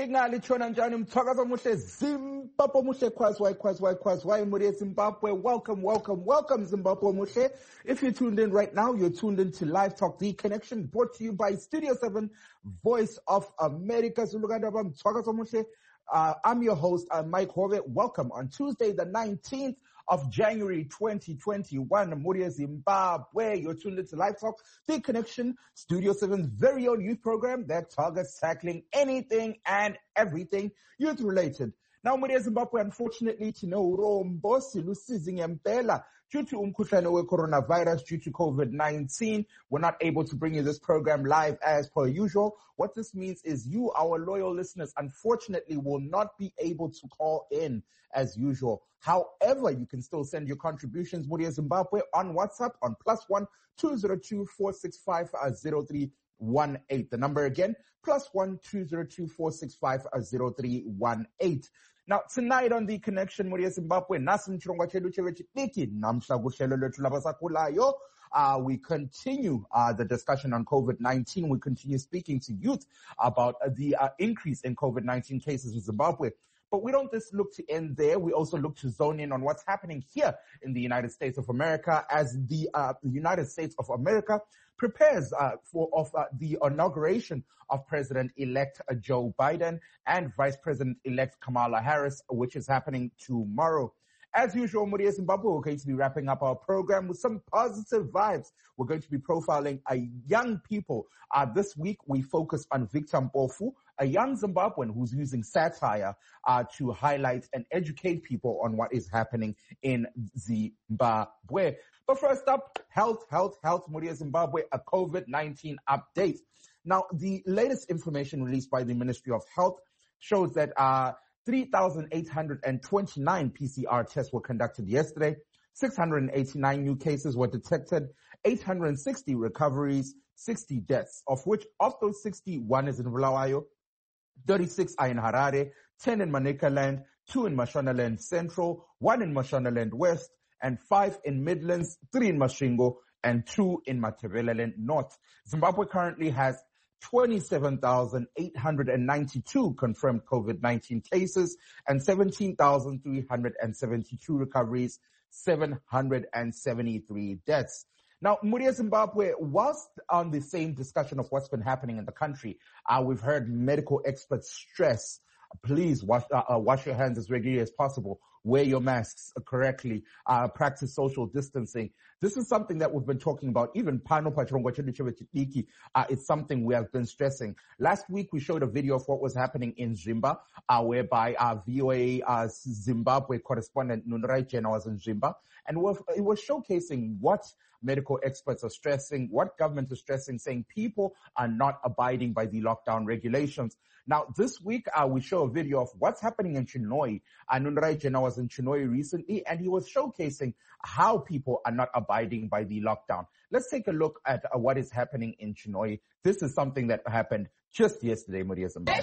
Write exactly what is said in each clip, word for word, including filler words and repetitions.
signal chona njani mthakazo muhle Zimbabwe muhle kwazwai kwazwai kwazwai muri Zimbabwe. Welcome, welcome, welcome Zimbabwe muhle. If you're tuned in right now, you're tuned in to Live Talk The Connection, brought to you by Studio seven, Voice of America. Zuluganda mthakazo muhle. Uh, I'm your host, uh, Mike Horvath. Welcome on Tuesday, the nineteenth of January, twenty twenty-one. Muria Zimbabwe. You're tuned into Live Talk, The Connection, Studio seven's very own youth program that targets tackling anything and everything youth related. Now, Muria Zimbabwe, unfortunately, to know Rombo Silusi Ngempela, due to umkhuhlane we coronavirus, due to COVID nineteen, we're not able to bring you this program live as per usual. What this means is you, our loyal listeners, unfortunately will not be able to call in as usual. However, you can still send your contributions, Muria Zimbabwe, on WhatsApp on plus one two zero two four six five zero three one eight. The number again, plus one two zero two four six five zero three one eight. Now, tonight on The Connection, Muria Zimbabwe, nasim chirongwa chedu chevechitiki, namhla kuhlelo lwethu labasakulayo. Uh, we continue uh, the discussion on COVID nineteen. We continue speaking to youth about uh, the uh, increase in COVID nineteen cases in Zimbabwe. But we don't just look to end there. We also look to zone in on what's happening here in the United States of America as the, uh, the United States of America prepares uh, for of uh, the inauguration of President-elect uh, Joe Biden and Vice President-elect Kamala Harris, which is happening tomorrow. As usual, Muria Zimbabwe, we're going to be wrapping up our program with some positive vibes. We're going to be profiling a young people. Uh, this week, we focus on Victor Mpofu, a young Zimbabwean who's using satire uh, to highlight and educate people on what is happening in Zimbabwe. But first up, health, health, health, Muria Zimbabwe, a COVID nineteen update. Now, the latest information released by the Ministry of Health shows that uh three thousand eight hundred twenty-nine P C R tests were conducted yesterday. six hundred eighty-nine new cases were detected. eight hundred sixty recoveries, sixty deaths, of which of those sixty, one is in Bulawayo, thirty-six are in Harare, ten in Manicaland, two in Mashonaland Central, one in Mashonaland West, and five in Midlands, three in Masvingo, and two in Matabeleland North. Zimbabwe currently has twenty-seven thousand eight hundred ninety-two confirmed COVID nineteen cases and seventeen thousand three hundred seventy-two recoveries, seven hundred seventy-three deaths. Now, Muria Zimbabwe, whilst on the same discussion of what's been happening in the country, uh, we've heard medical experts stress, please wash, uh, uh, wash your hands as regularly as possible, wear your masks correctly, uh, practice social distancing. This is something that we've been talking about. Even Pano Pachirongwa Chedu Chevechitiki, uh, it's something we have been stressing. Last week, we showed a video of what was happening in Zimba, uh, whereby our V O A uh, Zimbabwe correspondent Nunrai Jena was in Zimba, and it was showcasing what medical experts are stressing, what government is stressing, saying people are not abiding by the lockdown regulations. Now, this week, uh, we show a video of what's happening in Chinhoyi. Uh, Nunrai Jena was in Chinhoyi recently, and he was showcasing how people are not abiding by the lockdown. Let's take a look at uh, what is happening in Chinhoyi. This is something that happened just yesterday, Muria Zimbabwe.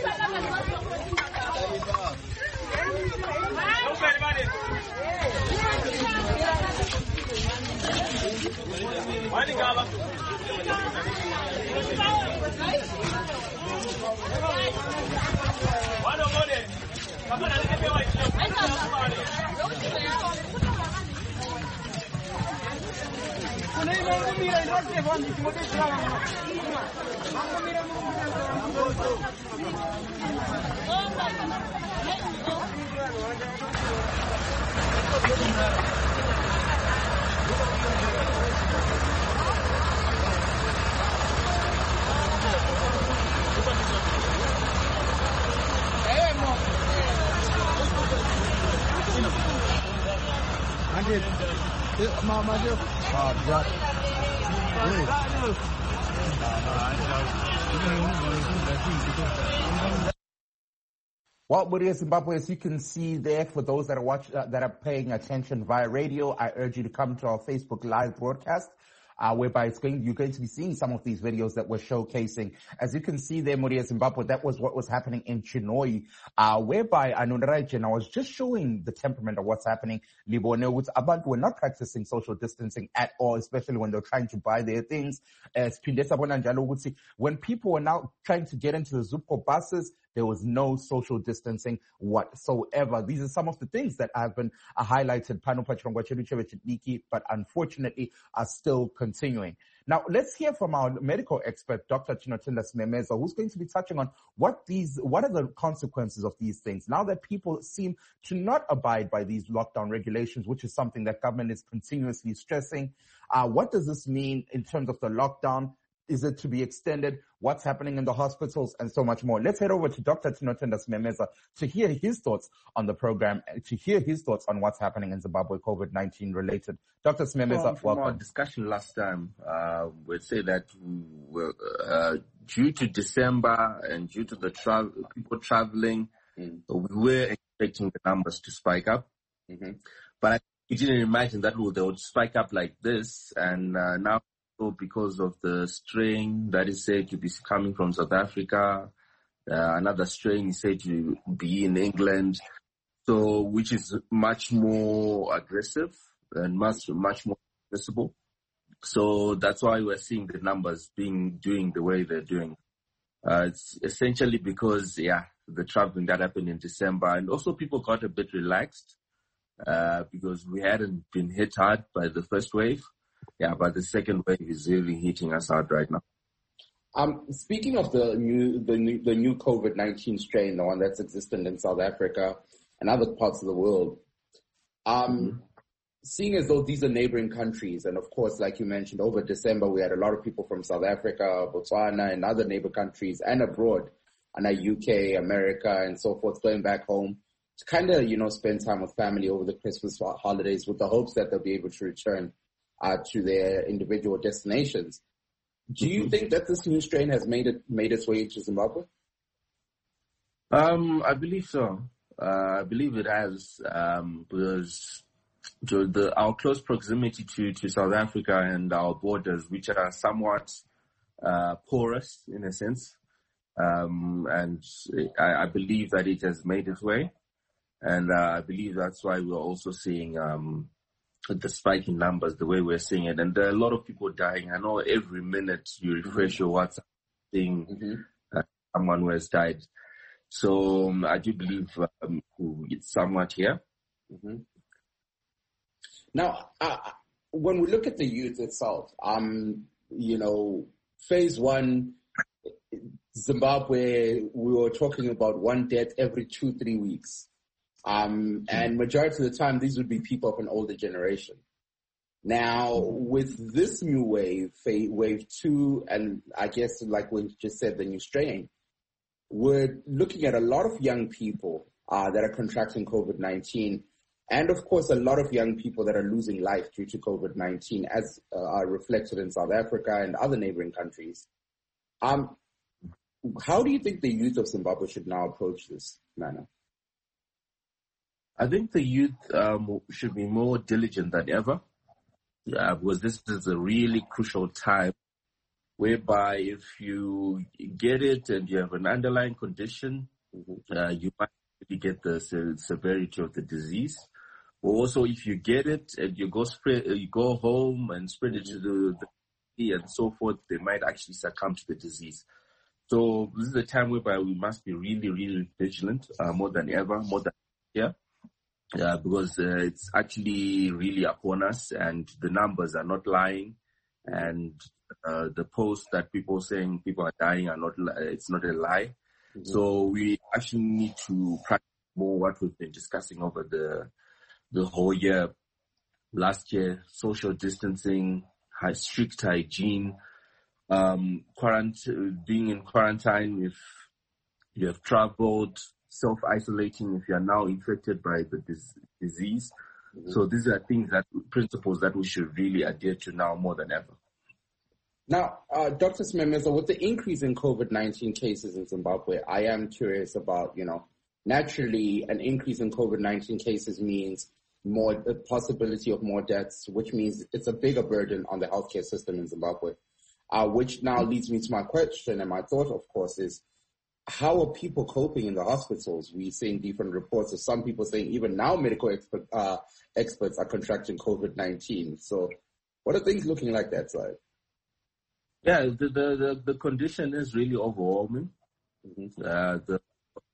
Well, Muria Zimbabwe, as you can see there, for those that are watch, uh, that are paying attention via radio, I urge you to come to our Facebook Live broadcast. uh, whereby it's going, you're going to be seeing some of these videos that we're showcasing. As you can see there, Muria Zimbabwe, that was what was happening in Chinhoyi, uh, whereby Anundrajan, I was just showing the temperament of what's happening. Libone, which abantu were not practicing social distancing at all, especially when they're trying to buy their things. As when people were now trying to get into the Zupco buses, There was no social distancing whatsoever. These are some of the things that have been uh, highlighted, but unfortunately are still continuing. Now, let's hear from our medical expert, Doctor Tinotenda Simemeza, who's going to be touching on what these, what are the consequences of these things now that people seem to not abide by these lockdown regulations, which is something that government is continuously stressing. Uh, what does this mean in terms of the lockdown? Is it to be extended? What's happening in the hospitals and so much more? Let's head over to Doctor Tinotenda Simemeza to hear his thoughts on the program, to hear his thoughts on what's happening in Zimbabwe COVID nineteen related. Doctor Simemeza, well, from welcome. Our discussion last time, uh, we'd say that we were, uh, due to December and due to the travel, people traveling, mm. we were expecting the numbers to spike up. Mm-hmm. But we didn't imagine that they would spike up like this. And uh, now, because of the strain that is said to be coming from South Africa, uh, another strain is said to be in England, so which is much more aggressive and much much more visible. So that's why we're seeing the numbers being doing the way they're doing. Uh, it's essentially because yeah, the traveling that happened in December, and also people got a bit relaxed uh, because we hadn't been hit hard by the first wave. Yeah, but the second wave is really hitting us hard right now. Um, speaking of the new, the new, the new COVID nineteen strain, the one that's existent in South Africa and other parts of the world, um, mm-hmm. seeing as though these are neighboring countries, and of course, like you mentioned, over December we had a lot of people from South Africa, Botswana, and other neighbor countries, and abroad, and U K, America, and so forth, going back home to kind of, you know, spend time with family over the Christmas holidays with the hopes that they'll be able to return Uh, to their individual destinations. Do you think that this new strain has made it made its way into Zimbabwe? Um, I believe so. Uh, I believe it has, um, because to the, our close proximity to, to South Africa and our borders, which are somewhat uh, porous in a sense, um, and I, I believe that it has made its way, and uh, I believe that's why we're also seeing um, the spike in numbers the way we're seeing it. And there are a lot of people dying. I know every minute you refresh your WhatsApp, seeing mm-hmm. uh, someone who has died. So um, I do believe um, it's somewhat here. Mm-hmm. Now, uh, when we look at the youth itself, um, you know, phase one, Zimbabwe, we were talking about one death every two, three weeks. Um, and majority of the time, these would be people of an older generation. Now, with this new wave, wave two, and I guess like we just said, the new strain, we're looking at a lot of young people uh, that are contracting COVID nineteen, and of course, a lot of young people that are losing life due to COVID nineteen, as uh, are reflected in South Africa and other neighboring countries. Um, how do you think the youth of Zimbabwe should now approach this manner? I think the youth um, should be more diligent than ever, uh, because this is a really crucial time whereby if you get it and you have an underlying condition, uh, you might really get the se- severity of the disease. Or also, if you get it and you go spread, you go home and spread it to the, the and so forth, they might actually succumb to the disease. So this is a time whereby we must be really, really vigilant, uh, more than ever, more than here. Yeah, because uh, it's actually really upon us, and the numbers are not lying, and uh, the posts that people saying people are dying are not, it's not a lie. Mm-hmm. So we actually need to practice more what we've been discussing over the the whole year. Last year, social distancing, high, strict hygiene, um, quarantine, being in quarantine if you have traveled, self-isolating if you are now infected by the dis- disease. Mm-hmm. So these are things that, principles that we should really adhere to now more than ever. Now, uh, Doctor Simemeza, with the increase in COVID nineteen cases in Zimbabwe, I am curious about, you know, naturally an increase in COVID nineteen cases means more, the possibility of more deaths, which means it's a bigger burden on the healthcare system in Zimbabwe, uh, which now leads me to my question, and my thought, of course, is, how are people coping in the hospitals? We're seeing different reports of some people saying even now medical expert, uh, experts are contracting COVID nineteen. So what are things looking like that side? Yeah, the the, the, the condition is really overwhelming. Mm-hmm. Uh, the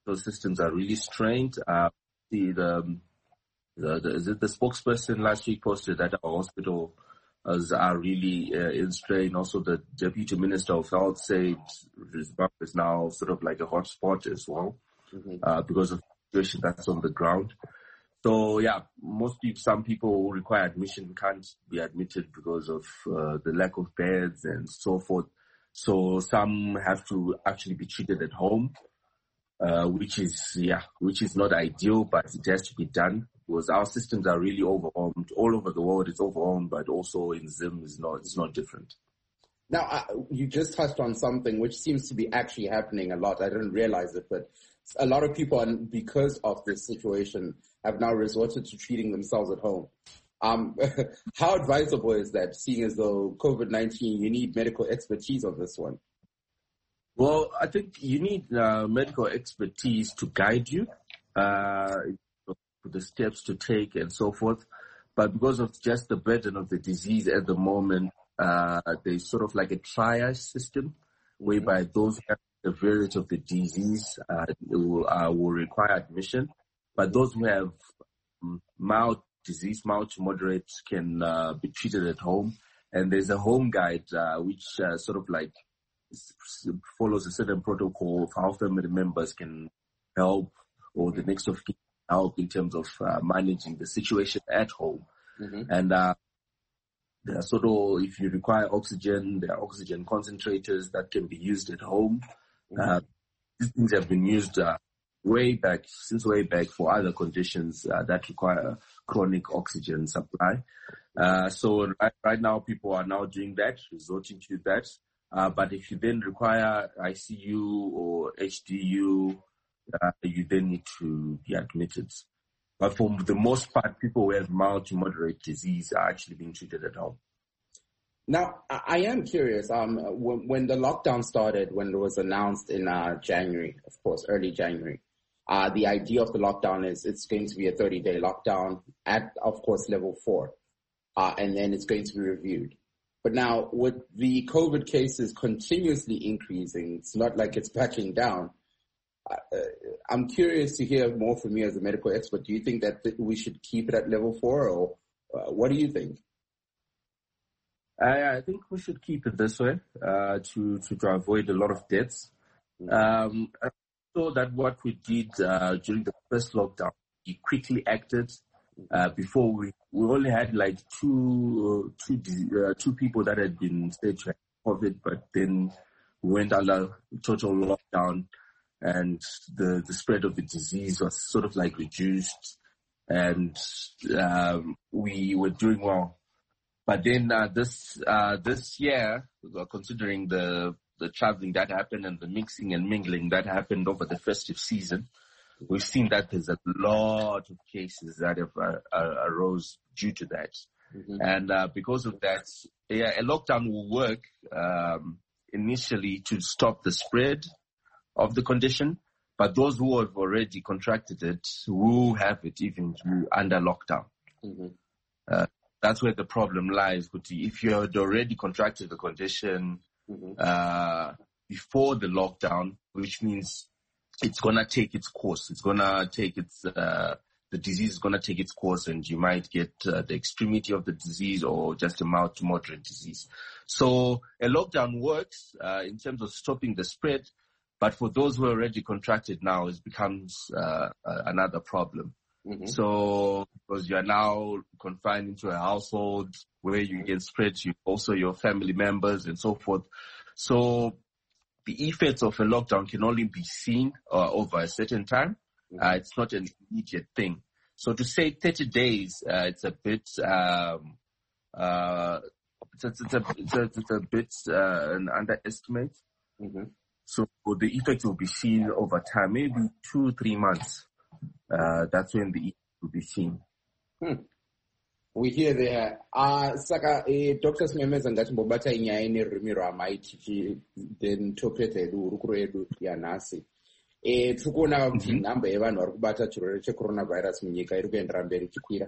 those systems are really strained. Uh, the, the, the, the, the spokesperson last week posted that our hospital are really uh, in strain. Also, the Deputy Minister of Health said Zimbabwe is now sort of like a hotspot as well, mm-hmm. uh, because of the situation that's on the ground. So, yeah, most people, some people who require admission can't be admitted because of uh, the lack of beds and so forth. So some have to actually be treated at home, uh, which is, yeah, which is not ideal, but it has to be done. Because our systems are really overwhelmed. All over the world, it's overwhelmed, but also in Zim, it's not, it's not different. Now, uh, you just touched on something which seems to be actually happening a lot. I didn't realize it, but a lot of people, because of this situation, have now resorted to treating themselves at home. Um, how advisable is that, seeing as though COVID nineteen, you need medical expertise on this one? Well, I think you need uh, medical expertise to guide you. Uh, the steps to take and so forth. But because of just the burden of the disease at the moment, uh, there's sort of like a triage system whereby those who have the variant of the disease uh, will, uh, will require admission. But those who have mild disease, mild to moderate, can uh, be treated at home. And there's a home guide uh, which uh, sort of like follows a certain protocol of how family members can help, or the next of kin help in terms of uh, managing the situation at home. Mm-hmm. And uh, there are sort of, if you require oxygen, there are oxygen concentrators that can be used at home. Mm-hmm. Uh, these things have been used uh, way back, since way back for other conditions uh, that require chronic oxygen supply. Uh, so right, right now people are now doing that, resorting to that. Uh, but if you then require I C U or H D U, Uh, you then need to be admitted. But for the most part, people who have mild to moderate disease are actually being treated at home. Now, I am curious, um, when, when the lockdown started, when it was announced in uh, January, of course, early January, uh, the idea of the lockdown is it's going to be a thirty-day lockdown at, of course, level four, uh, and then it's going to be reviewed. But now, with the COVID cases continuously increasing, it's not like it's backing down. Uh, I'm curious to hear more from you as a medical expert. Do you think that th- we should keep it at level four, or uh, what do you think? I, I think we should keep it this way uh, to, to to avoid a lot of deaths. Mm-hmm. Um, so that what we did uh, during the first lockdown, we quickly acted. Uh, before we we only had like two uh, two uh, two people that had been said to have COVID, but then we went under total lockdown. And the, the spread of the disease was sort of like reduced, and um, we were doing well. But then uh, this uh, this year, considering the the traveling that happened and the mixing and mingling that happened over the festive season, we've seen that there's a lot of cases that have uh, uh, arose due to that. Mm-hmm. And uh, because of that, yeah, a lockdown will work um, initially to stop the spread of the condition, but those who have already contracted it will have it even under lockdown. Mm-hmm. Uh, that's where the problem lies. If you had already contracted the condition mm-hmm. uh, before the lockdown, which means it's gonna take its course. It's gonna take its uh, the disease is gonna take its course, and you might get uh, the extremity of the disease or just a mild to moderate disease. So a lockdown works uh, in terms of stopping the spread. But for those who are already contracted now, it becomes uh, uh, another problem. Mm-hmm. So, because you are now confined into a household where you can spread to also your family members and so forth. So, the effects of a lockdown can only be seen uh, over a certain time. Mm-hmm. Uh, it's not an immediate thing. So, to say thirty days, uh, it's a bit, um, uh, it's, a, it's, a, it's, a, it's a bit uh, an underestimate. Mm-hmm. So the effect will be seen over time, maybe two, three months. Uh, that's when the effect will be seen. Hmm. We hear there. Uh, Saka, eh, Doctor Smemeza ngati mbobata inyaya ine rama ichichi then topete edu urukuru edu yanasi. Eh, tukuna kuti namba yevanhu vari kubata chirwere checoronavirus munyika iri kuendera mberi chikwira.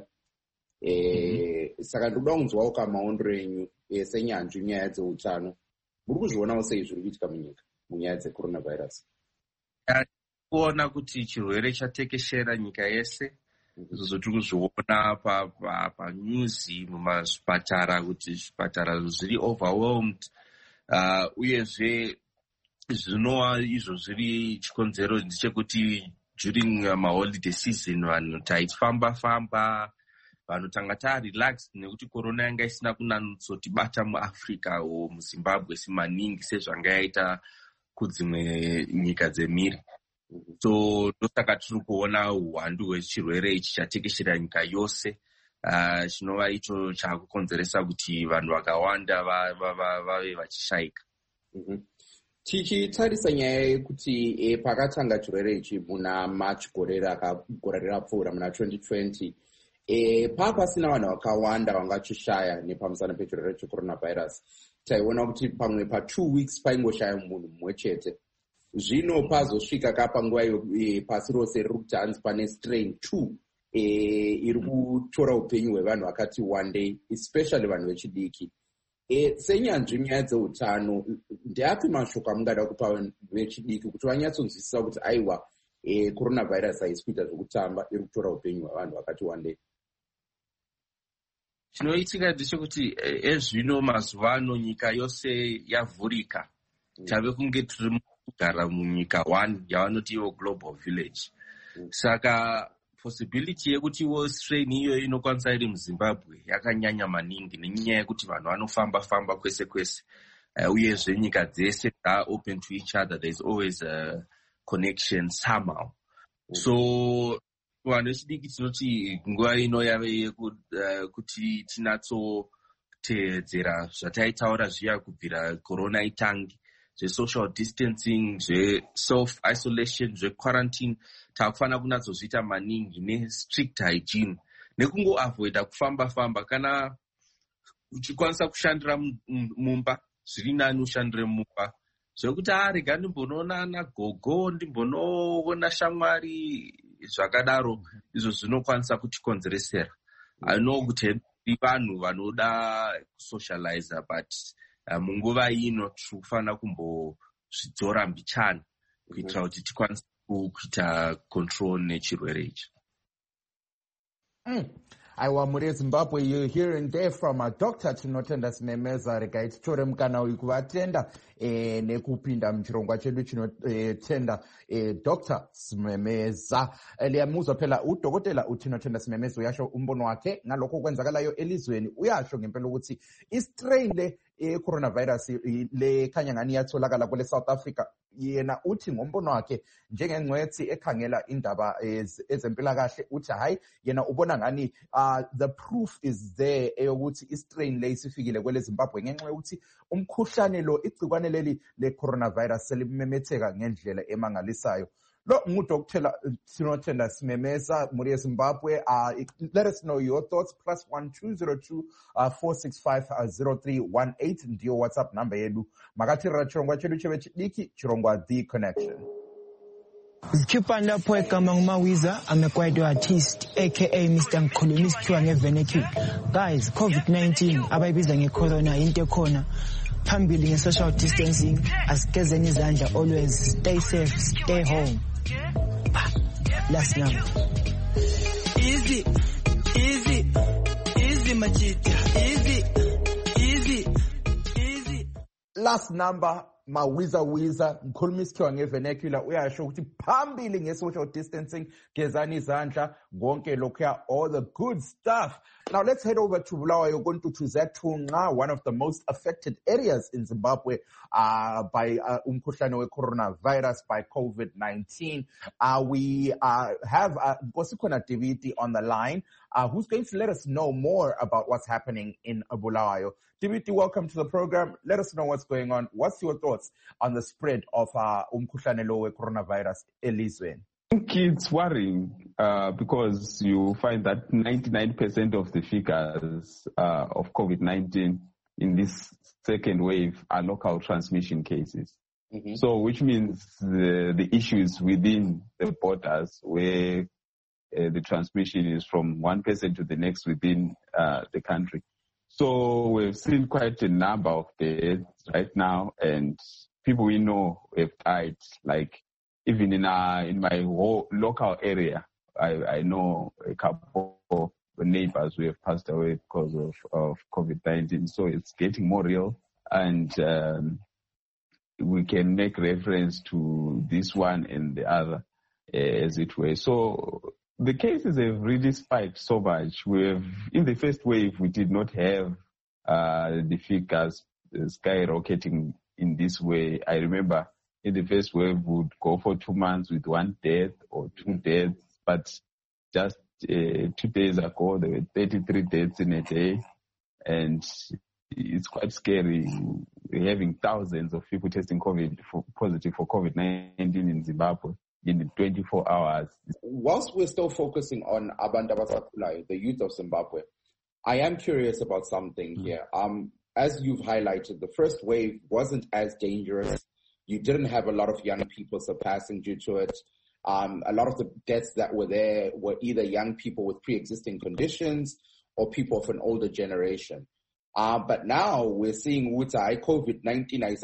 Eh, saka ndoda kunzwawo kamaondero enyu eh, senyanzvi nyaya dzeutano. Muri kuzvionawo sei zviri kuitika munyika munyaya dzecoronavirus? Uh, kuona kuti chirwere chatekeshera nyika yese. Izvo tiri kuzviona panyuzi mumazvipatara kuti zvipatara zviri overwhelmed. Uh, uyezve zvinova izvo zviri chikonzero ndechekuti during uh, maholiday season vanhu taifamba famba vanhu tanga tarelaxed nekuti corona yanga isina kunanotsotibata muAfrica o muZimbabwe simaningi sezvanga yaita kudzimwe nyika dzemhiri. So ndosaka tiri kuona uwandu hwechirwere ichi chatekeshera nyika yose. Uh, chinova icho chakukonzeresa kuti vanhu vakawanda vave vachishayika. Tichitarisa nyaya yekuti e, pakatanga chirwere ichi muna March gore rapfuura muna twenty twenty, e, papasina vanhu vakawanda vangachishaya nepamusana pechirwere checoronavirus. Taiona kuti pamwe pa two weeks paingoshaya munhu mumwe chete. Zvino pazosvika kapa nguva iyo e, pasi rose riri kuti hanzi pane strain two e, iri kutora upenyu hwevanhu vakati one day, especially vanhu vechidiki. E, senyanzvi nyaya dzeutano, ndeapi mashoko amungada kupa vechidiki kuti vanyatsonzwisisa kuti aiwa e, coronavirus haisi kuita zvekutamba, iri kutora upenyu hwevanhu vakati one day? Chinoitika ndechekuti ezvino mazuva ano nyika yose yavhurika. Mm. Tave kunge tiri kugara munyika one yavanoti iwo global village. Mm. Saka possibility yekuti wo strain iyo inokwanisa iri muZimbabwe yakanyanya maningi nenyaya yekuti vanhu vanofamba famba kwese kwese. Uh, uyezve nyika dzese are open to each other. There is always a connection somehow. Mm. So vanhu vechidiki tinoti nguva ino yave yekuti tinatsoteedzera zvataitaura zviya kubvira corona itangi, zve-social distancing, zve-self-isolation, zve-quarantine. Takufanira kunatsozviita maningi ne-strict hygiene. Nekungo-avoida kufamba-famba. Kana uchikwanisa kushandira mumba, zviri nani ushandire mumba. Zvekuti arega ndimbonoona gogo, ndimbonoona shamwari, zvakadaro izvo zvinokwanisa kutikonzeresera. I know kuti vanhu vanoda kusocialize, but uh, munguva ino tiri kufanira kumbozvidzora mbichana kuitira kuti tikwanise kuita control nechirwere ichi. Mm. Aiwa muri Zimbabwe, you're hearing there from a doctor Tinotenda Simemeza regai titore mukana uyu kuvatenda e, nekupinda muchirongwa chedu chinotenda e, Doctor Simemeza. Liyamuzwa phela udokotela uTinotenda Simemeza uyasho umbono wakhe ngalokho kwenzakalayo elizweni. Uyasho ngempela ukuthi istrain le e-coronavirus le khanya ngani yatholakala kule South Africa, yena uthi ngombono wakhe njengengcwethi ekhangela indaba ezempilakahle uthi hayi yena ubona ngani uh, the proof is there eyokuthi istrain le isifikile kwele Zimbabwe ngenxa yokuthi umkhuhlane lo igcikwane leli le coronavirus selimemetheka ngendlela emangalisayo. Lo ngudokotela Tinotenda Simemeza muri Zimbabwe. Uh, let us know your thoughts. Plus one two zero two uh, four six five uh, zero three one eight ndiyo WhatsApp number yedu. Makatirira chirongwa chedu cheve chidiki chirongwa The Connection. Zikhipani lapho egama nguMawiza, I'm a quiet artist aka Mister Ngikhuluma isithiwa ngevernacular. Guys, COVID nineteen abayibiza ngecorona into ekhona. Phambili nge-social distancing, asigezeni izandla always, stay safe, stay home. Last number. Easy, easy, easy machita, easy, easy, easy. Last number, Mawiza Wiza, Ngikhuluma isithiwa ngevernacular, uyasho ukuthi phambili nge-social distancing, gezani izandla, konke lokhuya, all the good stuff. Now let's head over to Bulawayo, going to Thunqa, one of the most affected areas in Zimbabwe uh, by umkhuhlane uh, coronavirus, by COVID nineteen. Uh, we uh, have Nkosikona uh, Diviti on the line, uh, who's going to let us know more about what's happening in Bulawayo. Diviti, welcome to the program. Let us know what's going on. What's your thoughts on the spread of uh, umkhuhlane lo coronavirus elizweni? I think it's worrying uh, because you find that ninety-nine percent of the figures uh, of COVID nineteen in this second wave are local transmission cases. Mm-hmm. So which means the, the issues within the borders where uh, the transmission is from one person to the next within uh, the country. So we've seen quite a number of deaths right now, and people we know have died, like even in our, in my whole local area, I, I know a couple of neighbors who have passed away because of, of COVID nineteen. So it's getting more real, and um, we can make reference to this one and the other, uh, as it were. So the cases have really spiked so much. We have, in the first wave, we did not have uh, the figures skyrocketing in this way. I remember in the first wave, we would go for two months with one death or two deaths, but just uh, two days ago, there were thirty-three deaths in a day, and it's quite scary. We're having thousands of people testing COVID for, positive for COVID nineteen in Zimbabwe in twenty-four hours. Whilst we're still focusing on Abantu Abasakhulayo, the youth of Zimbabwe, I am curious about something mm-hmm. here. Um, as you've highlighted, the first wave wasn't as dangerous. You didn't have a lot of young people surpassing due to it. Um, a lot of the deaths that were there were either young people with pre-existing conditions or people of an older generation. Uh, but now we're seeing with COVID nineteen uh,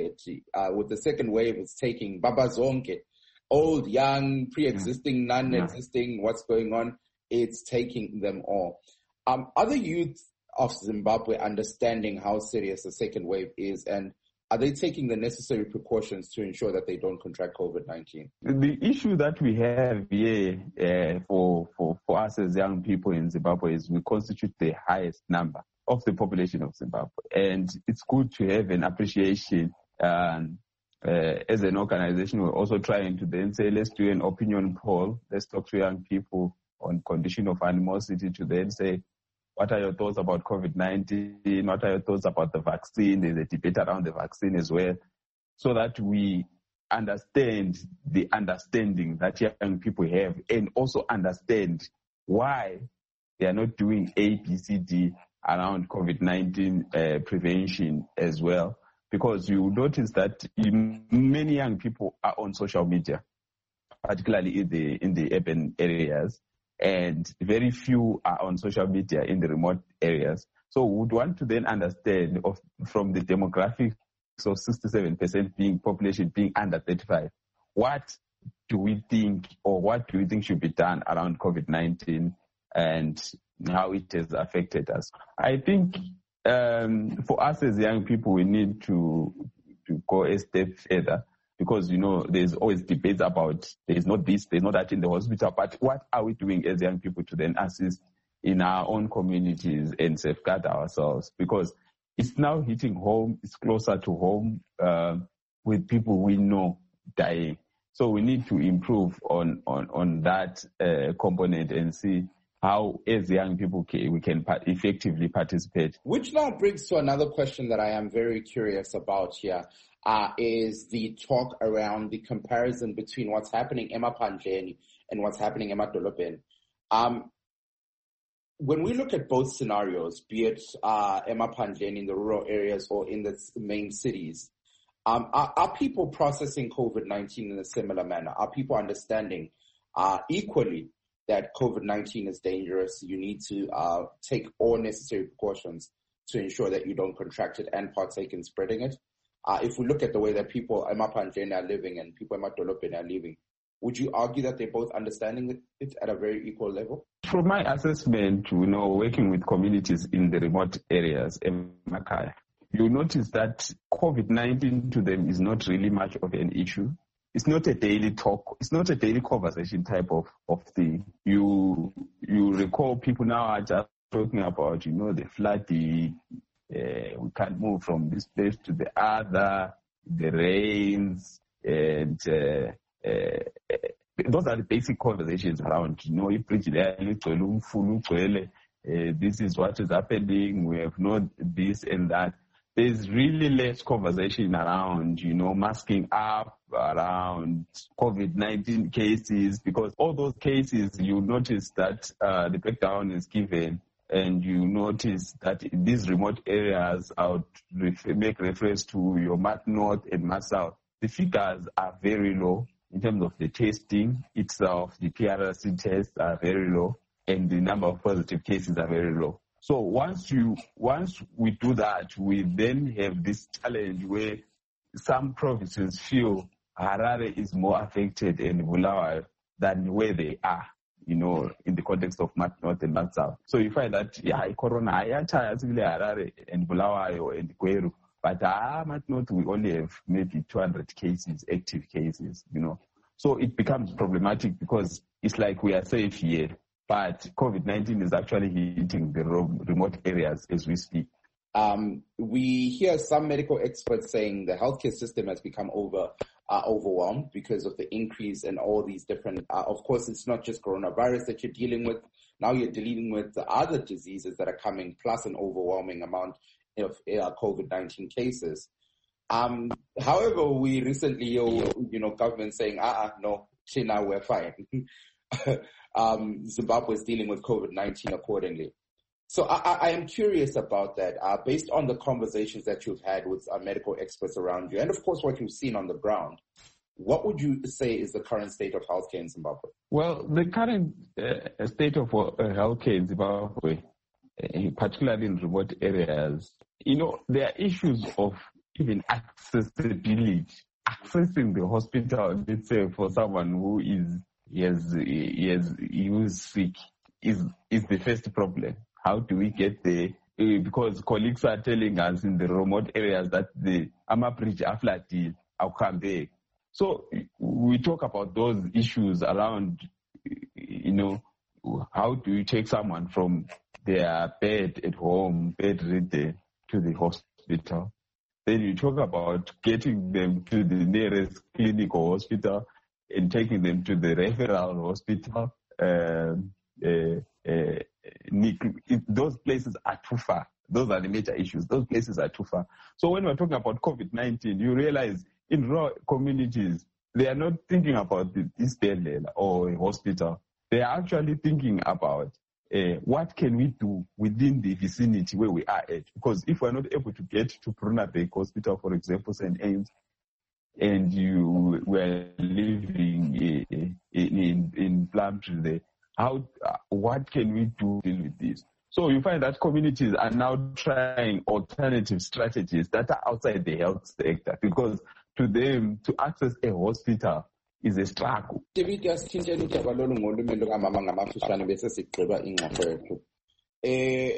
with the second wave, it's taking Baba Zonke, old, young, pre-existing, non-existing, what's going on, it's taking them all. Um, are the youth of Zimbabwe understanding how serious the second wave is, and are they taking the necessary precautions to ensure that they don't contract COVID nineteen? The issue that we have here uh, for, for, for us as young people in Zimbabwe is we constitute the highest number of the population of Zimbabwe. And it's good to have an appreciation. Um, uh, as an organization, we're also trying to then say, let's do an opinion poll. Let's talk to young people on condition of animosity to then say, what are your thoughts about COVID nineteen? What are your thoughts about the vaccine? There's a debate around the vaccine as well, so that we understand the understanding that young people have and also understand why they are not doing A, B, C, D around COVID nineteen uh, prevention as well. Because you notice that many young people are on social media, particularly in the, in the urban areas, and very few are on social media in the remote areas. So we would want to then understand of, from the demographics of sixty-seven percent being population being under thirty-five, what do we think or what do we think should be done around COVID nineteen and how it has affected us? I think um, for us as young people, we need to, to go a step further. Because, you know, there's always debates about there's not this, there's not that in the hospital, but what are we doing as young people to then assist in our own communities and safeguard ourselves? Because it's now hitting home, it's closer to home uh, with people we know dying. So we need to improve on, on, on that uh, component and see how, as young people, can, we can part- effectively participate. Which now brings to another question that I am very curious about here. Uh, is the talk around the comparison between what's happening in Emaphandleni and what's happening in Emadolobheni. Um, when we look at both scenarios, be it uh, Emaphandleni in the rural areas or in the main cities, um, are, are people processing COVID nineteen in a similar manner? Are people understanding uh, equally that COVID nineteen is dangerous? You need to uh, take all necessary precautions to ensure that you don't contract it and partake in spreading it? Uh, if we look at the way that people in Emaphandleni are living and people in Emadolobheni are living, would you argue that they're both understanding it at a very equal level? From my assessment, you know, working with communities in the remote areas, Emakaya, you notice that COVID nineteen to them is not really much of an issue. It's not a daily talk. It's not a daily conversation type of, of thing. You, you recall people now are just talking about, you know, the flooding. Uh, we can't move from this place to the other, the rains, and uh, uh, those are the basic conversations around, you know, if uh, this is what is happening, we have not this and that. There's really less conversation around, you know, masking up, around COVID nineteen cases, because all those cases, you notice that uh, the breakdown is given. And you notice that in these remote areas, I would ref- make reference to your Mat North and Mat South. The figures are very low in terms of the testing itself. The P R C tests are very low, and the number of positive cases are very low. So once you, once we do that, we then have this challenge where some provinces feel Harare is more affected and Bulawayo than where they are, you know, in the context of North and North South. So you find that, yeah, Corona, Ayacha, Harare and Bulawayo and Gweru, but ah, North, we only have maybe two hundred cases, active cases, you know. So it becomes problematic because it's like we are safe here, but COVID nineteen is actually hitting the remote areas as we speak. Um, we hear some medical experts saying the healthcare system has become over uh, overwhelmed because of the increase in all these different, uh, of course, it's not just coronavirus that you're dealing with. Now you're dealing with the other diseases that are coming, plus an overwhelming amount of uh, COVID nineteen cases. Um, however, we recently, you know, government saying, ah, uh, no, China, we're fine. um, Zimbabwe is dealing with COVID nineteen accordingly. So I, I am curious about that, uh, based on the conversations that you've had with uh, medical experts around you, and of course what you've seen on the ground. What would you say is the current state of healthcare in Zimbabwe? Well, the current uh, state of uh, healthcare in Zimbabwe, uh, particularly in remote areas, you know, there are issues of even accessibility, accessing the hospital itself for someone who is yes, yes, who is sick is is the first problem. How do we get there? Uh, because colleagues are telling us in the remote areas that the Ama Bridge Aflati will come there. So we talk about those issues around, you know, how do you take someone from their bed at home, bedridden, to the hospital? Then you talk about getting them to the nearest clinic or hospital and taking them to the referral hospital. Um, uh, uh, those places are too far. Those are the major issues. Those places are too far. So when we're talking about COVID nineteen, you realize in rural communities, they are not thinking about the hospital or a hospital. They are actually thinking about uh, what can we do within the vicinity where we are at. Because if we're not able to get to Brunabek Hospital, for example, Saint Ames, and you were living in, in, in Plumtree there, how, uh, what can we do to deal with this? So you find that communities are now trying alternative strategies that are outside the health sector, because to them, to access a hospital is a struggle. Eh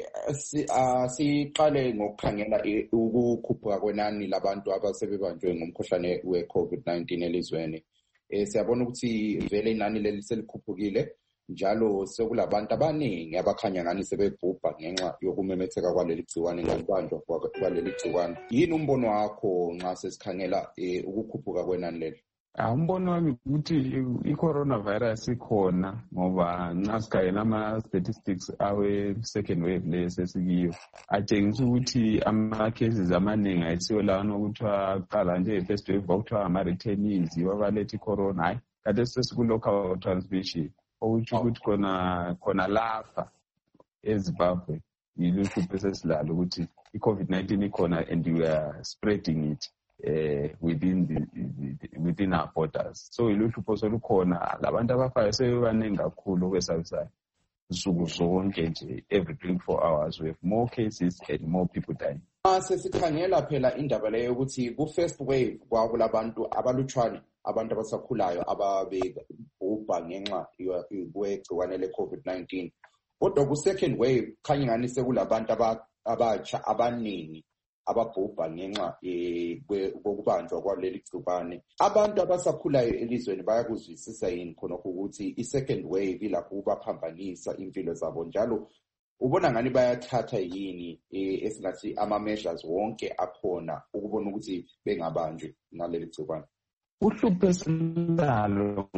siqale ngokukhangela ukukhuphuka kwenani labantu abasebebanjwe ngomkhuhlane we-COVID nineteen elizweni. Eh siyabona ukuthi vele inani leli selikhuphukile, njalo sekulabantu abaningi abakhanya ngani sebebhubha ngenxa yokumemetheka kwaleli gciwane ngokubanjwa kwaleli gciwane. Yini umbono wakho nxa sesikhangela ukukhuphuka kwenani leli? Umbono wami ukuthi i-coronavirus ikhona ngoba nxa sikhangela ama-statistics awe-second wave lesesikiyo atshengisa ukuthi ama-cases amaningi ayisiyo lawa okuthiwa aqala nje i-first wave kwakuthiwa ama-returnees abaletha i-corona. Hayi, kade sesiku-local transmission okutsho ukuthi khona khona lapha eZimbabwe yiluhlupho esesilalo ukuthi i-COVID nineteen ikhona and we are spreading it Uh, within the, the within our borders. So iluhlupho solukhona, labantu abafayo sebebaningi kakhulu kwesabisayo nsuku zonke nje, every twenty-four hours we have more cases and more people dying. Sesikhangela phela indaba leyo ukuthi ku first wave kwakulabantu abalutshwane, abantu abasakhulayo ababebhubha ngenxa yegciwane le-COVID nineteen. Kodwa ku second wave khanya ngani sekulabantu abatsha abaningi ababhubha ngenxa kokubanjwa kwaleli gciwane. Abantu abasakhulayo elizweni bayakuzwisisa yini khona ukuthi i-second wave ilapho ubaphambanisa impilo zabo, njalo ubona ngani bayathatha yini esingathi ama-measures wonke akhona ukubona ukuthi bengabanjwi ngaleli gciwane? Uhlupho esilalo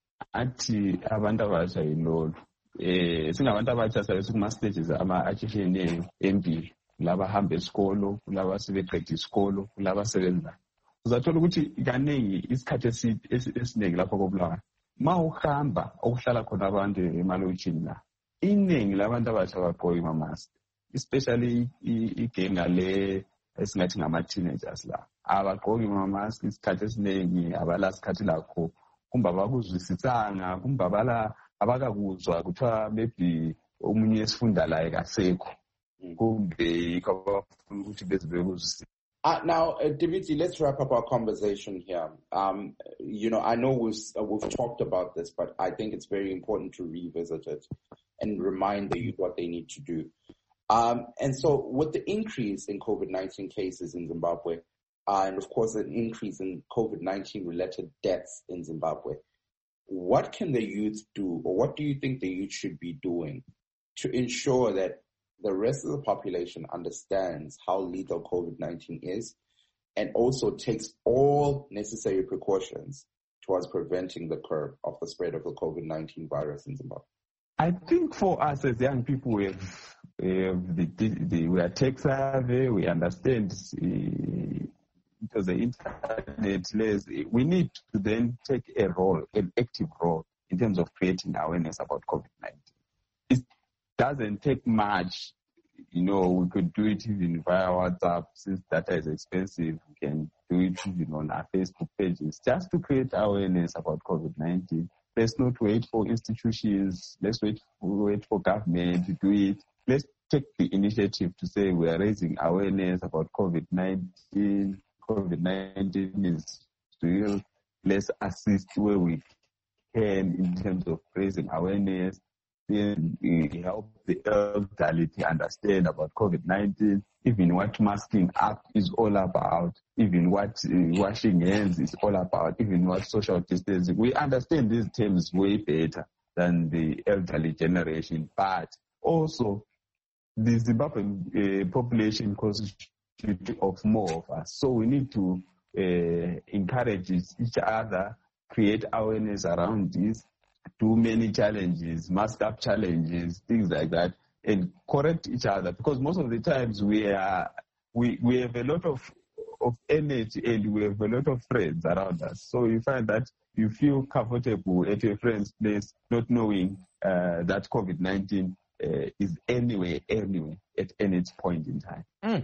ngathi abantu abasha yilolu. Eh singabantu abatsha sabe sikuma-stages ama-achievements empilo. Laba hamba esikolo, laba sebeqeda isikolo, laba sebenza. Uzathola ukuthi kaningi isikhathi esiningi lapho koBulawayo, ma uhamba okuhlala khona abantu emalokishini la, iningi labantu abasha bagqoka ama-mask, especially igenga le esingathi ngama-teenagers la, abagqoki ama-mask isikhathi esiningi, abala sikhathi lakho, kumbe abakuzwisisanga, kumbe abala abakakuzwa kuthiwa maybe omunye esifunda laye kasekho. Kumbe ikabafuna ukuthi bezibekuzwisisa. Uh, now, uh, Dimitri, let's wrap up our conversation here. Um, you know, I know we've, uh, we've talked about this, but I think it's very important to revisit it and remind the youth what they need to do. Um, and so with the increase in COVID nineteen cases in Zimbabwe, uh, and of course an increase in COVID nineteen related deaths in Zimbabwe, what can the youth do, or what do you think the youth should be doing to ensure that the rest of the population understands how lethal COVID nineteen is and also takes all necessary precautions towards preventing the curve of the spread of the COVID nineteen virus in Zimbabwe? I think for us as young people, we have, we, have the, the, we are tech savvy, we understand uh, because the internet, we need to then take a role, an active role in terms of creating awareness about COVID nineteen. It doesn't take much. You know, we could do it even via WhatsApp. Since data is expensive, we can do it even on our Facebook pages just to create awareness about COVID nineteen. Let's not wait for institutions. Let's wait for, wait for government to do it. Let's take the initiative to say we are raising awareness about COVID nineteen. COVID nineteen is real. Let's assist where we can in terms of raising awareness. Then we help the elderly to understand about COVID nineteen, even what masking up is all about, even what uh, washing hands is all about, even what social distancing. We understand these terms way better than the elderly generation, but also the Zimbabwean uh, population constitutes of more of us. So we need to uh, encourage each other, create awareness around this, do many challenges, mask up challenges, things like that, and correct each other. Because most of the times we are we we have a lot of of energy and we have a lot of friends around us. So you find that you feel comfortable at your friend's place, not knowing uh, that COVID nineteen uh, is anywhere, anywhere, at any point in time. Mm.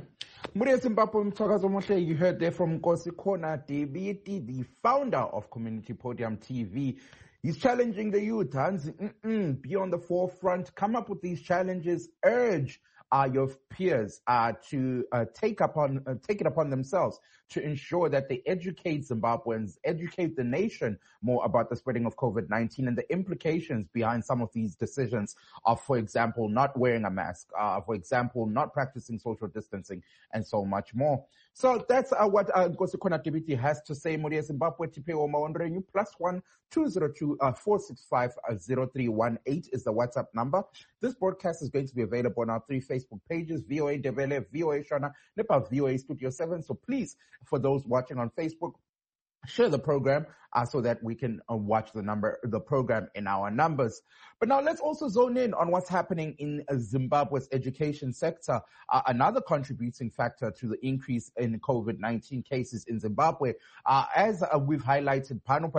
You heard there from Nkosi Khona Debiti, the founder of Community Podium T V. He's challenging the youth, Hans, mm-mm, be on the forefront, come up with these challenges, urge uh, your peers uh, to uh, take upon uh, take it upon themselves to ensure that they educate Zimbabweans, educate the nation more about the spreading of COVID nineteen and the implications behind some of these decisions of, for example, not wearing a mask, uh, for example, not practicing social distancing, and so much more. So that's uh, what Nkosi Khona Debiti has to say. Moria Zimbabwe T P O Maondrenyu plus one two zero two four six five zero three one eight is the WhatsApp number. This broadcast is going to be available on our three Facebook pages: V O A Ndebele, V O A Shona, Nepa V O A Studio Seven. So please, for those watching on Facebook, share the program uh, so that we can uh, watch the number, the program in our numbers. But now let's also zone in on what's happening in uh, Zimbabwe's education sector. Uh, another contributing factor to the increase in COVID nineteen cases in Zimbabwe. Uh, as uh, we've highlighted,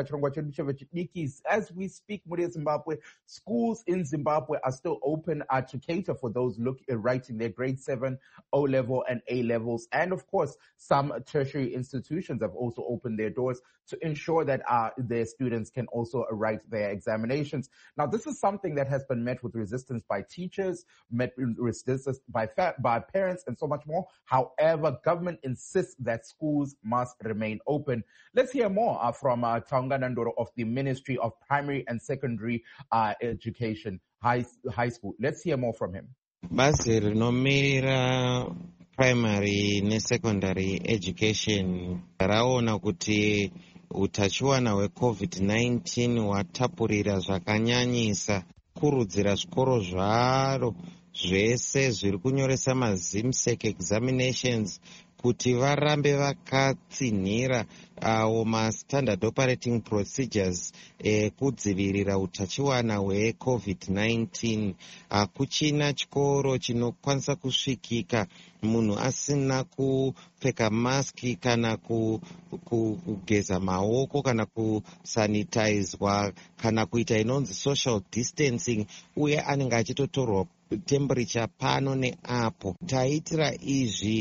as we speak, Muria Zimbabwe, schools in Zimbabwe are still open uh, to cater for those look, uh, writing their grade seven, O-level and A-levels. And of course, some tertiary institutions have also opened their doors to ensure that uh, their students can also write their examinations. Now, this is something that has been met with resistance by teachers, met with resistance by fa- by parents, and so much more. However, government insists that schools must remain open. Let's hear more uh, from uh, Taungana Ndoro of the Ministry of Primary and Secondary uh, Education, high, high school. Let's hear more from him. Bazi rinomira primary ne-secondary education raona kuti utachiwana hwecovid nineteen hwatapurira zvakanyanyisa, kurudzira zvikoro zvaro zvese zviri kunyoresa mazimsec examinations kuti varambe vakatsinhira awo mastandard operating procedures ekudzivirira utachiwana hwecovid nineteen. Hakuchina chikoro chinokwanisa kusvikika munhu asina kupfeka maski kana kugeza maoko kana kusanitizwa kana kuita inonzi social distancing, uye anenge achitotorwa temperature pano neapo. Taitira izvi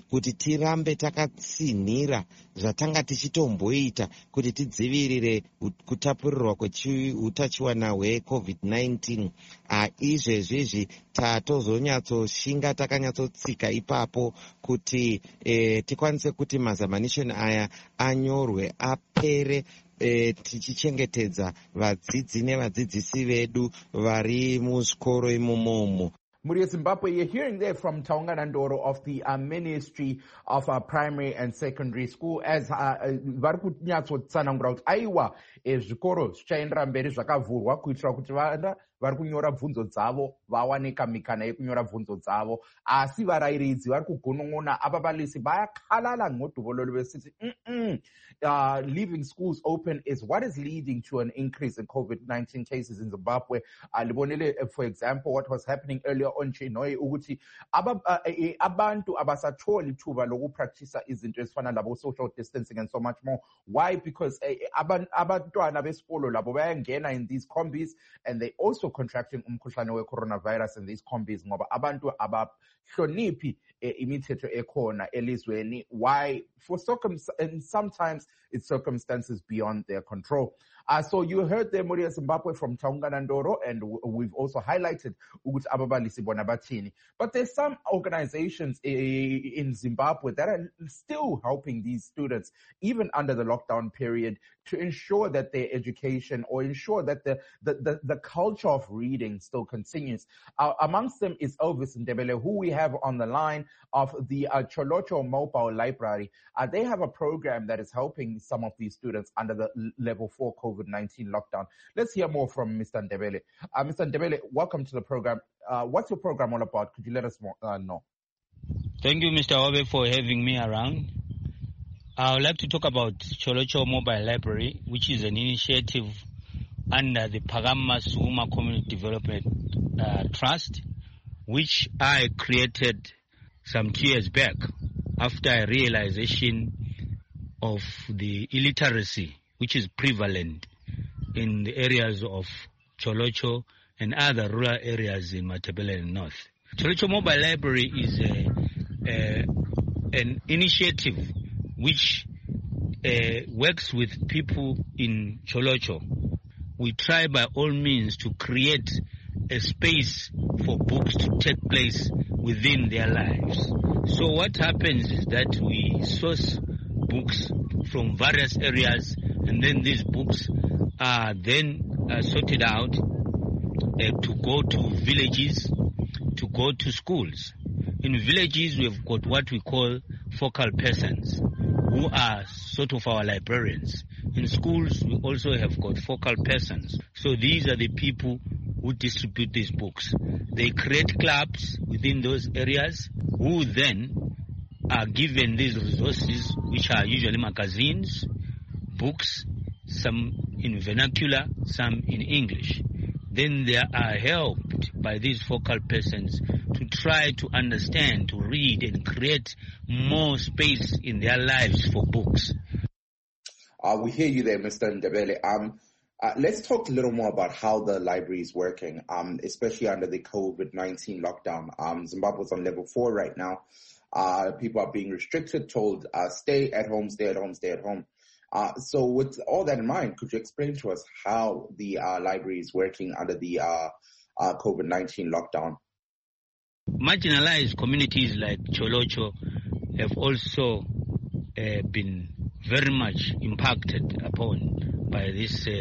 kuti tirambe takatsinhira zvatanga tichitomboita kuti tidzivirire kutapurirwa kweutachiwana hwecovid nineteen. Izvezvizvi tatozonyatsoshinga takanyatsotsika ipapo kuti eh, tikwanise kuti mazamanishoni aya anyorwe apere, E, tichichengetedza vadzidzi nevadzidzisi vedu vari muzvikoro imomomo. Muri Zimbabwe, you're hearing there from Taungana Ndoro of the uh, Ministry of uh, Primary and Secondary School as vari kunyatsotsanangura kuti aiwa zvikoro zvichaendera mberi zvakavhurwa kuitira kuti vana vari kunyora bvunzo dzavo vawanika mikana yekunyora bvunzo dzavo, asi varayiridzi vari kugunun'una ababalisi bayakhalala ngoduvolo vesiti mm uh, leaving schools open is what is leading to an increase in COVID nineteen cases in Zimbabwe. Uh, libonele, for example, what was happening earlier on Chinoi ukuthi abantu abasatholi ithuba lokupractice izinto ezifana labo social distancing and so much more. Why? Because abantwana besikolo labo bayangena in these combis and they also contracting umkhuhlane we-coronavirus in these combis ngoba abantu abahloniphi imithetho ekhona elizweni. Why? For circum and sometimes it's circumstances beyond their control. Uh, so you heard the Muri Zimbabwe from Taungana Ndoro, and w- we've also highlighted ukuthi ababalisi bona bathini. But there's some organizations uh, in Zimbabwe that are still helping these students, even under the lockdown period, to ensure that their education or ensure that the, the, the, the culture of reading still continues. Uh, amongst them is Elvis Ndebele, who we have on the line of the uh, Cholocho Mobile Library. Uh, they have a program that is helping some of these students under the level four COVID nineteen lockdown. Let's hear more from Mister Ndebele. Uh, Mister Ndebele, welcome to the program. Uh, what's your program all about? Could you let us more, uh, know? Thank you, Mister Obe, for having me around. I would like to talk about Cholocho Mobile Library, which is an initiative under the Phakama Sukuma Community Development uh, Trust, which I created some two years back after a realization of the illiteracy which is prevalent in the areas of Cholocho and other rural areas in Matabeleland North. Cholocho Mobile Library is a, a, an initiative which uh, works with people in Cholocho. We try by all means to create a space for books to take place within their lives. So what happens is that we source books from various areas, and then these books are then uh, sorted out uh, to go to villages, to go to schools. In villages, we've got what we call focal persons, who are sort of our librarians. In schools, we also have got focal persons. So these are the people who distribute these books. They create clubs within those areas who then are given these resources, which are usually magazines, books, some in vernacular, some in English. Then they are helped by these focal persons to try to understand, to read, and create more space in their lives for books. Uh, we hear you there, Mister Ndebele. Um, uh, let's talk a little more about how the library is working, um, especially under the COVID nineteen lockdown. Um, Zimbabwe's on level four right now. Uh, people are being restricted, told, uh, stay at home, stay at home, stay at home. Uh, so with all that in mind, could you explain to us how the uh, library is working under the uh, uh, COVID nineteen lockdown? Marginalized communities like Cholocho have also uh, been very much impacted upon by this uh,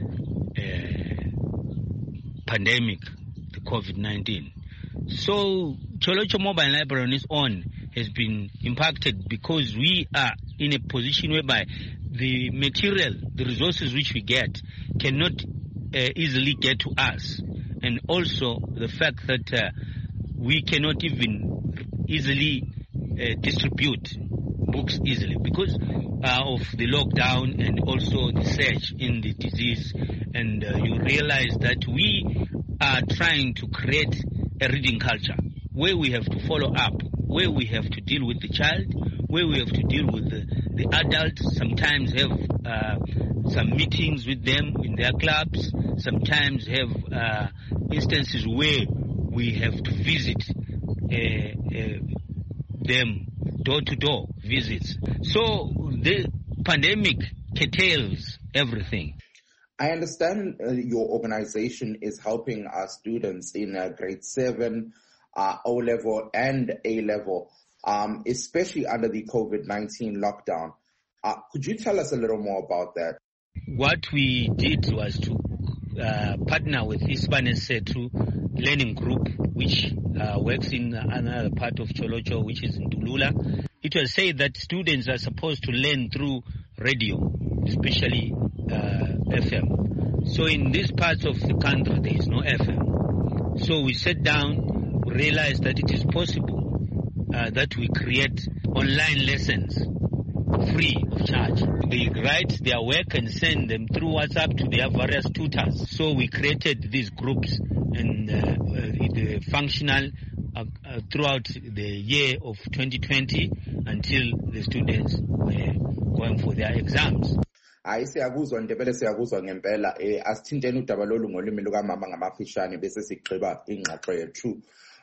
uh, pandemic, the COVID nineteen. So Cholocho Mobile Library on its own has been impacted because we are in a position whereby the material, the resources which we get cannot uh, easily get to us. And also the fact that uh, we cannot even easily uh, distribute books easily because uh, of the lockdown and also the surge in the disease. And uh, you realize that we are trying to create a reading culture where we have to follow up, where we have to deal with the child, where we have to deal with the, the adults, sometimes have uh, some meetings with them in their clubs, sometimes have uh, instances where we have to visit uh, uh, them door-to-door visits. So the pandemic curtails everything. I understand uh, your organization is helping our students in uh, grade seven, uh, O-level and A-level, um, especially under the COVID nineteen lockdown. Uh, could you tell us a little more about that? What we did was to uh, partner with Isibane Sethu Learning Group, which uh, works in another part of Cholocho, which is in Tulula. It was said that students are supposed to learn through radio, especially uh, F M. So in these parts of the country, there is no F M. So we sat down, realized that it is possible uh, that we create online lessons free of charge. They write their work and send them through WhatsApp to their various tutors. So we created these groups and uh, uh, the functional uh, uh, throughout the year of twenty twenty until the students were going for their exams. Hayi siyakuzwa Ndebele siyakuzwa ngempela eh asithintene udaba lolu ngolimi lukaMama ngamafishane bese sigqiba ingxoxo yethu.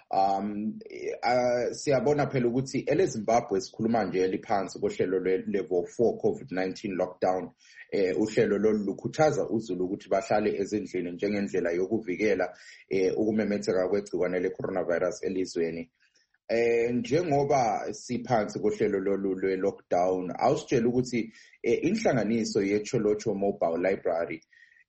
Um uh, siyabona phela ukuthi eleZimbabwe sikhuluma nje liphansi kohlelo level four COVID nineteen lockdown eh uhlelo lolu lukhuthaza uzulu ukuthi bahlale ezindlini njengendlela yokuvikela eh ukumemetheka kwegciwane le coronavirus elizweni. Eh njengoba siphansi kohlelo lolu lwe lockdown awusitshela ukuthi inhlanganiso yeCholocho Mobile Library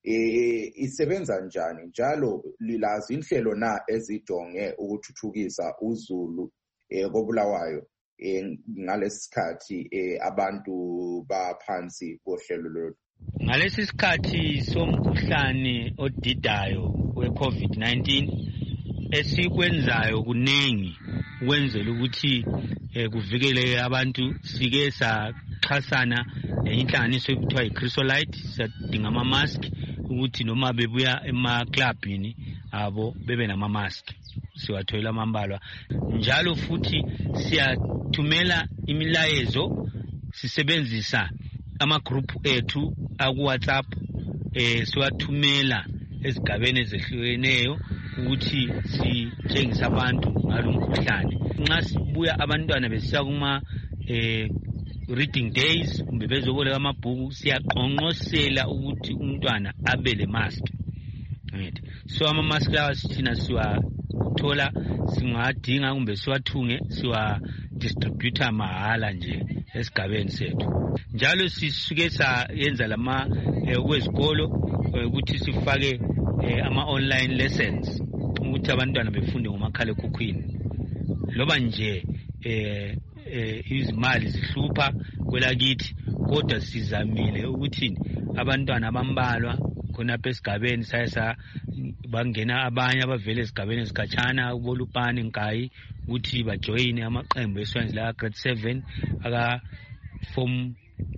eh isebenza njani njalo lilazi inhlelo na ezijonge ukuthuthukisa uzulu eh kobulawayo eh ngalesikhathi eh abantu baphansi kohlelo lolu. Ngalesi sikhathi somkhuhlane odidayo we-COVID nineteen esikwenzayo kuningi wenzela ukuthi eh, kuvikele abantu sike saxhasana inhlanganiso ekuthiwa iChrysolite sadinga ama mask ukuthi noma bebuya ema clubini abo bebe nama mask siwathola amambalwa njalo futhi siyathumela imilayezo sisebenzisa ama group ethu aku WhatsApp eh siwathumela ezigabeni ezehlukeneyo ukuthi sitshengise abantu ngalomkhuhlane nxa sibuya abantwana besiya kuma eh reading days kumbe bezoboleka amabhuku siyaqonqosela ukuthi umntwana abe le mask. Right. So ama mask lawa sithina siwathola singadinga kumbe siwathunge siwa distributor mahala nje esigabeni sethu. Njalo sisuke sayenza lama kwezikolo ukuthi sifake ama online lessons ukuthi abantwana befunde ngomakhala ekhukhwini. Loba nje eh eh izimali zihlupha kwelakithi kodwa sizamile ukuthi abantwana abambalwa khona esigabeni sayesa bangena abanye abavele esigabeni esikhatshana ubolupani nkayi ukuthi bajoin amaqembu eswenzi la grade seven aka form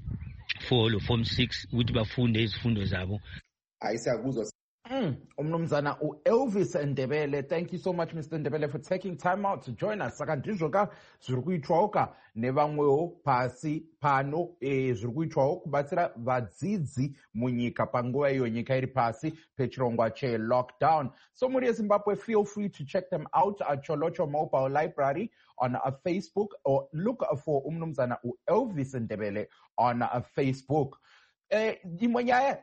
four lo form six ukuthi bafunde izifundo zabo. Ayisakuzwa Mm. Umnumzana Elvis Ndebele, thank you so much, Mister Ndebele, for taking time out to join us. Sakandizhoka zvirikuitwaoka nevamwewo pasi pano e zvirikuitwawo kubatsira vadzidzi munyika panguva iyo nyika iri pasi pechirongwa che lockdown. So muri Zimbabwe, feel free to check them out at Cholocho Mobile Library on a Facebook or look for Umnumzana Elvis Ndebele on a Facebook. Eh, today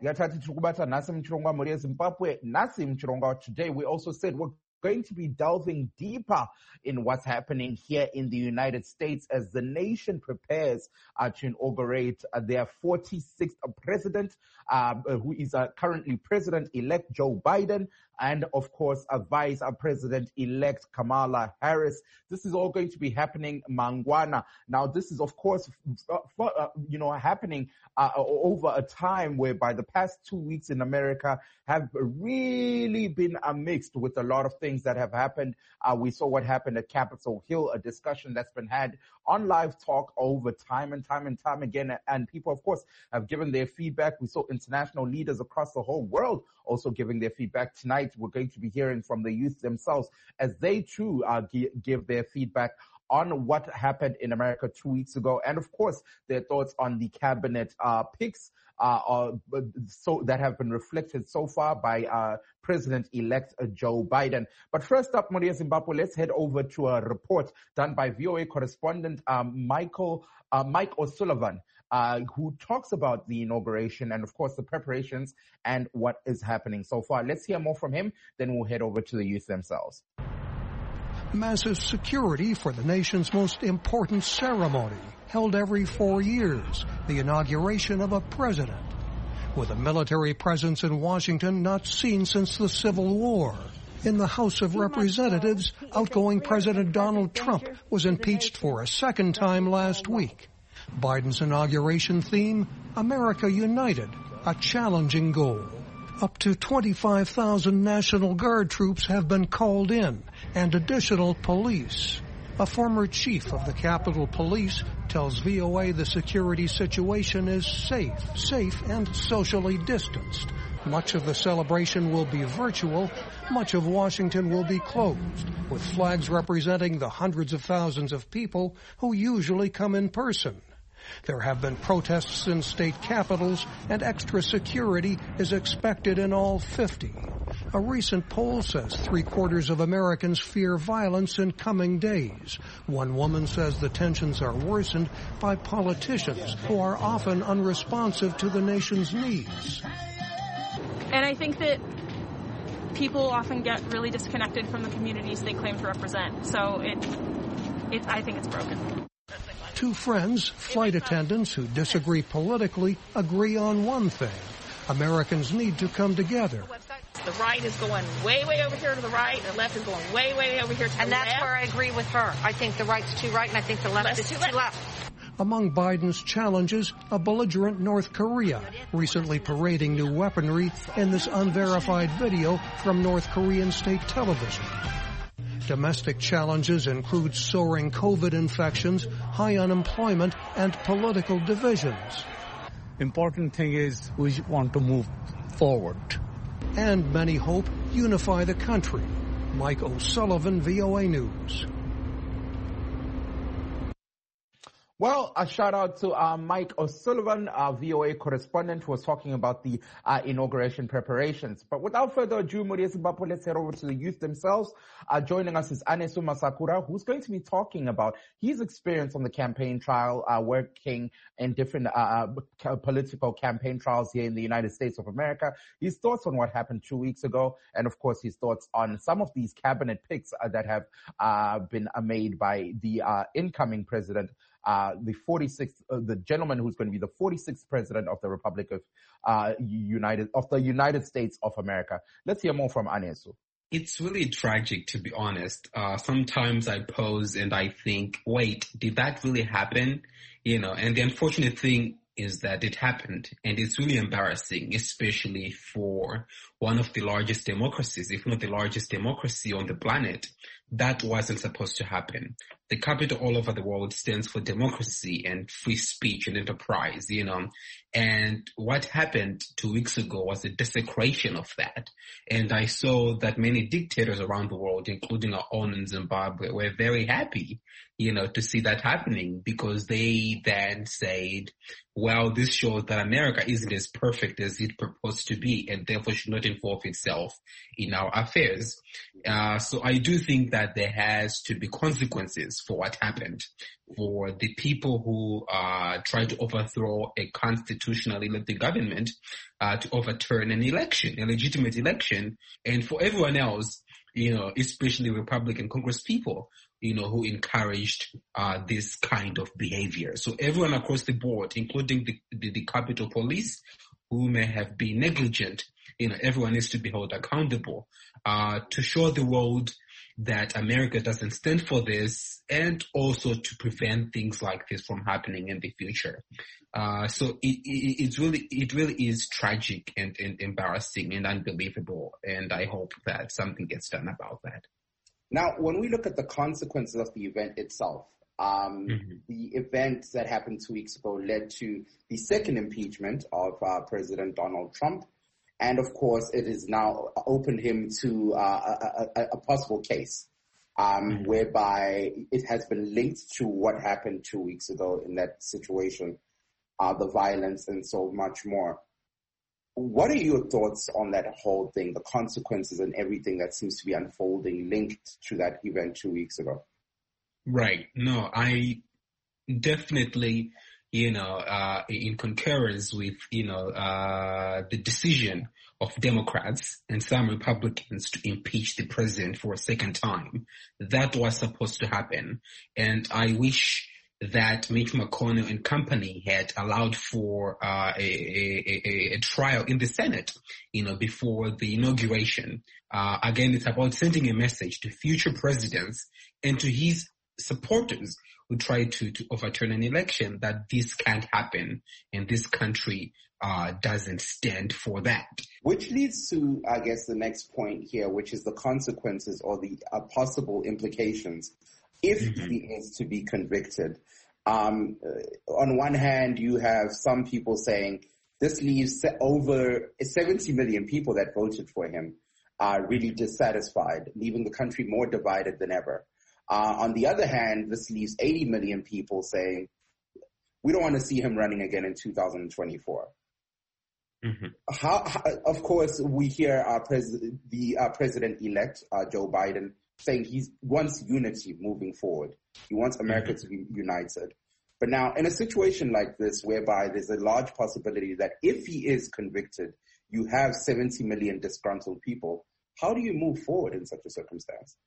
we also said we're going to be delving deeper in what's happening here in the United States as the nation prepares uh, to inaugurate uh, their forty-sixth president, uh, who is uh, currently President-elect Joe Biden, and of course, uh, Vice uh, President-elect Kamala Harris. This is all going to be happening Mangwana. Now, this is, of course, uh, for, uh, you know, happening uh, over a time whereby the past two weeks in America have really been uh, mixed with a lot of things that have happened. Uh, we saw what happened at Capitol Hill, a discussion that's been had on Live Talk over time and time and time again. And people, of course, have given their feedback. We saw international leaders across the whole world also giving their feedback. Tonight, we're going to be hearing from the youth themselves as they too uh, g- give their feedback on what happened in America two weeks ago, and of course their thoughts on the cabinet uh, picks uh, uh, so that have been reflected so far by uh, President-elect Joe Biden. But first up, Maria Zimbabwe, let's head over to a report done by V O A correspondent um, Michael uh, Mike O'Sullivan, uh, who talks about the inauguration and, of course, the preparations and what is happening so far. Let's hear more from him, then we'll head over to the youth themselves. Massive security for the nation's most important ceremony, held every four years, the inauguration of a president, with a military presence in Washington not seen since the Civil War. In the House of Representatives, outgoing President Donald Trump was impeached for a second time last week. Biden's inauguration theme, America United, a challenging goal. Up to twenty-five thousand National Guard troops have been called in, and additional police. A former chief of the Capitol Police tells V O A the security situation is safe, safe and socially distanced. Much of the celebration will be virtual. Much of Washington will be closed, with flags representing the hundreds of thousands of people who usually come in person. There have been protests in state capitals, and extra security is expected in all fifty. A recent poll says three-quarters of Americans fear violence in coming days. One woman says the tensions are worsened by politicians who are often unresponsive to the nation's needs. And I think that people often get really disconnected from the communities they claim to represent. So it, it I think it's broken. Two friends, flight attendants who disagree politically, agree on one thing. Americans need to come together. The right is going way, way over here to the right, and the left is going way, way over here to the left. And that's where I agree with her. I think the right's too right, and I think the left is too left. Among Biden's challenges, a belligerent North Korea, recently parading new weaponry in this unverified video from North Korean state television. Domestic challenges include soaring COVID infections, high unemployment, and political divisions. Important thing is we want to move forward. And many hope unify the country. Mike O'Sullivan, V O A News. Well, a shout out to uh, Mike O'Sullivan, our V O A correspondent, who was talking about the uh, inauguration preparations. But without further ado, Maria Zimbabwe, let's head over to the youth themselves. Uh, joining us is Anesu Masakura, who's going to be talking about his experience on the campaign trail, uh, working in different uh, political campaign trials here in the United States of America, his thoughts on what happened two weeks ago, and of course his thoughts on some of these cabinet picks uh, that have uh, been uh, made by the uh, incoming president, Uh, the forty-sixth, uh, the gentleman who's going to be the forty-sixth president of the Republic of uh, United of the United States of America. Let's hear more from Anesu. It's really tragic, to be honest. Uh, sometimes I pause and I think, wait, did that really happen? You know, and the unfortunate thing is that it happened, and it's really embarrassing, especially for one of the largest democracies, if not the largest democracy on the planet. That wasn't supposed to happen. The capital all over the world stands for democracy and free speech and enterprise, you know. And what happened two weeks ago was a desecration of that. And I saw that many dictators around the world, including our own in Zimbabwe, were very happy, you know, to see that happening, because they then said, well, this shows that America isn't as perfect as it purports to be, and therefore should not involve itself in our affairs. Uh, so I do think that there has to be consequences for what happened, for the people who uh, tried to overthrow a constitutionally elected government, uh, to overturn an election, a legitimate election, and for everyone else, you know, especially Republican Congress people, you know, who encouraged uh, this kind of behavior. So everyone across the board, including the, the, the Capitol Police, who may have been negligent, you know, everyone needs to be held accountable uh, to show the world that America doesn't stand for this, and also to prevent things like this from happening in the future. Uh, so it, it, it's really, it really is tragic and, and embarrassing and unbelievable. And I hope that something gets done about that. Now, when we look at the consequences of the event itself, um, mm-hmm. the events that happened two weeks ago led to the second impeachment of uh, President Donald Trump. And of course, it has now opened him to uh, a, a, a possible case. um, whereby it has been linked to what happened two weeks ago in that situation, uh, the violence and so much more. What are your thoughts on that whole thing, the consequences and everything that seems to be unfolding linked to that event two weeks ago? Right. No, I definitely, you know, uh, in concurrence with, you know, uh, the decision of Democrats and some Republicans to impeach the president for a second time. That was supposed to happen. And I wish that Mitch McConnell and company had allowed for uh, a, a, a, a trial in the Senate, you know, before the inauguration. Uh, again, it's about sending a message to future presidents and to his supporters who try to, to overturn an election that this can't happen and this country uh, doesn't stand for that. Which leads to, I guess, the next point here, which is the consequences or the uh, possible implications if mm-hmm. he is to be convicted. Um, uh, on one hand, you have some people saying this leaves over seventy million people that voted for him are really dissatisfied, leaving the country more divided than ever. Uh, on the other hand, this leaves eighty million people saying, we don't want to see him running again in two thousand twenty-four. Mm-hmm. How, how, of course, we hear our pres- the uh, president-elect, uh, Joe Biden, saying he wants unity moving forward. He wants America mm-hmm. to be united. But now, in a situation like this, whereby there's a large possibility that if he is convicted, you have seventy million disgruntled people, how do you move forward in such a circumstance?